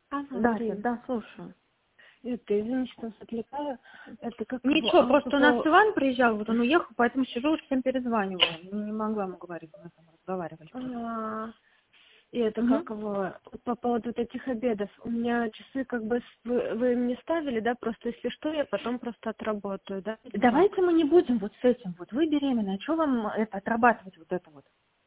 Да, Свет, Марин, да, слушаю. это, извините, что вас отвлекаю. Это как Ничего, по просто у нас поводу... Иван приезжал, вот он уехал, поэтому сижу, всем перезваниваю. Не могла ему говорить, мы там разговаривали. И это Угу. как его, по поводу вот этих обедов. У меня часы как бы вы мне ставили, да, просто если что, я потом просто отработаю, да, или как? Давайте мы не будем вот с этим вот. Вы беременная, что вам это отрабатывать вот это вот?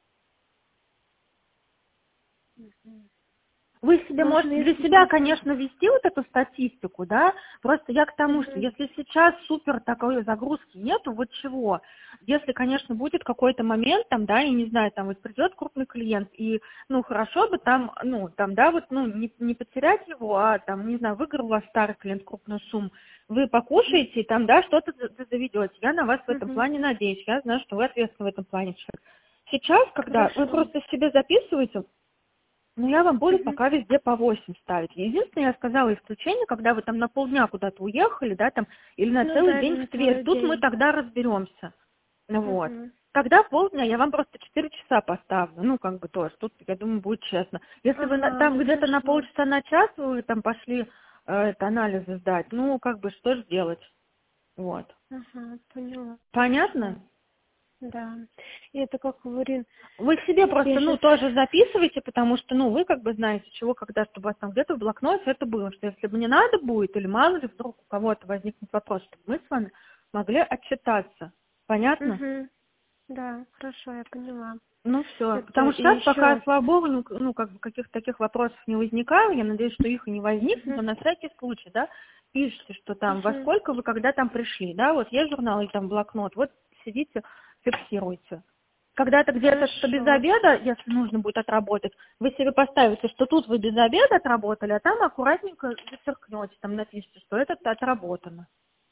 Вы себе Можно, можете для если себя, просто... конечно, вести вот эту статистику, да, просто я к тому, что Мгм. если сейчас супер такой загрузки нету, вот чего, если, конечно, будет какой-то момент, там, да, я не знаю, там вот придет крупный клиент, и, ну, хорошо бы там, ну, там, да, вот, ну, не потерять его, а, там, не знаю, выиграл у вас старый клиент крупную сумму, вы покушаете, и там, да, что-то заведете. Я на вас в этом Мгм. плане надеюсь, я знаю, что вы ответственны в этом плане человек. Сейчас, когда вы Хорошо. просто себе записываете, ну, я вам буду Мгм. пока везде по 8 ставить. Единственное, я сказала исключение, когда вы там на полдня куда-то уехали, да, там, или на Ну целый да, день или на в Тверь. целый Тут мы день. тогда разберемся. Ну, вот. Мгм. Тогда в полдня я вам просто 4 часа поставлю. Ну, как бы тоже. Тут, я думаю, будет честно. Если вы Ага, там где-то на хорошо. полчаса, на час вы там пошли это, анализы сдать, ну, как бы, что же делать? Вот. Ага, поняла. Понятно? Хорошо. Да. И это как говорим, Вы к себе я просто, ну, сейчас... тоже записывайте, потому что, ну, вы как бы знаете, чего, когда, чтобы у вас там где-то в блокноте это было, что если бы не надо будет, или мало ли вдруг у кого-то возникнет вопрос, чтобы мы с вами могли отчитаться. Понятно? Угу. Да, хорошо, я поняла. Ну, все. Это Потому что и сейчас пока, еще... слава богу, ну, как бы каких-то таких вопросов не возникало, я надеюсь, что их и не возникнет, Угу. но на всякий случай, да, пишите, что там, во Угу. сколько вы когда там пришли, да, вот есть журнал или там блокнот, вот сидите, фиксируйте. Когда-то где-то, что без Хорошо. обеда, если нужно будет отработать, вы себе поставите, что тут вы без обеда отработали, а там аккуратненько зачеркнете, там напишите, что это отработано.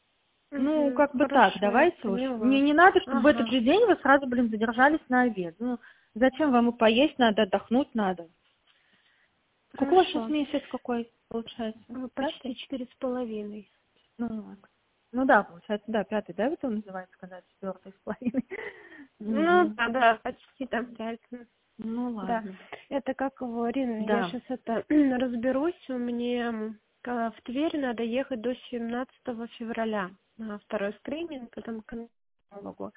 Ну, Угу. как бы так, Хорошо, я давайте уж. Мне поняла. не надо, чтобы в этот Ага. же день вы сразу, задержались на обед. Ну, зачем вам и поесть надо, отдохнуть надо? Сколько у вас сейчас Хорошо. месяц какой получается? Почти Пятый? 4,5. Ну, ладно. Ну да, получается, да, пятый, да, это он называется, когда четвертый с половиной. Ну, Мгм. да, почти там 5. Ну, Да. ладно. Это как, Рин, я Да. сейчас это разберусь. Мне в Тверь надо ехать до 17 февраля на второй скрининг, потом к онкологу.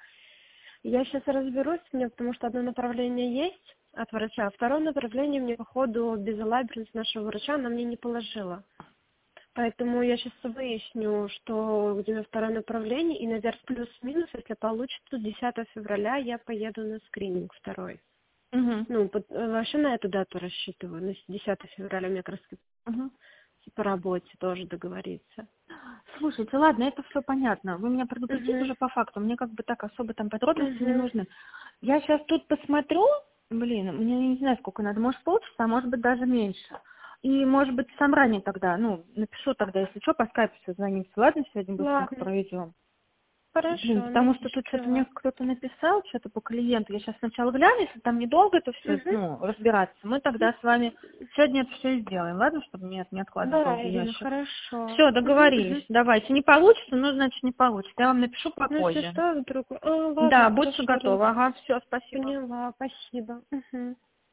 Я сейчас разберусь, мне, потому что одно направление есть от врача, а второе направление мне, походу, безалаберность нашего врача она мне не положила. Поэтому я сейчас выясню, что где у меня второе направление, и, наверное, плюс-минус, если получится, 10 февраля я поеду на скрининг второй. Угу. Ну, вообще на эту дату рассчитываю, на 10 февраля мне как раз Угу. по работе тоже договориться. Слушайте, ладно, это все понятно. Вы меня предупредите Угу. уже по факту. Мне как бы так особо там подробности не Угу. нужны. Я сейчас тут посмотрю, блин, мне не знаю, сколько надо, может полчаса, а может быть даже меньше. И, может быть, сам ранее тогда, ну, напишу тогда, если что, по скайпу созвонимся. Ладно, сегодня быстренько Ладно, проведем. Блин, хорошо, потому что тут что-то напишите. мне кто-то написал, что-то по клиенту. Я сейчас сначала гляну, если там недолго это все, Угу. ну, разбираться, мы тогда с вами сегодня это все сделаем, ладно, чтобы не откладывать Да, долгий Ирина, ящик. хорошо. Все, Угу. договорились. Давайте. Не получится, ну, значит, не получится. Я вам напишу Ну, если попозже. что, вдруг... ладно, Да, будьте хорошо, Ирина. готовы. Ага, все, спасибо. Поняла, спасибо. Угу.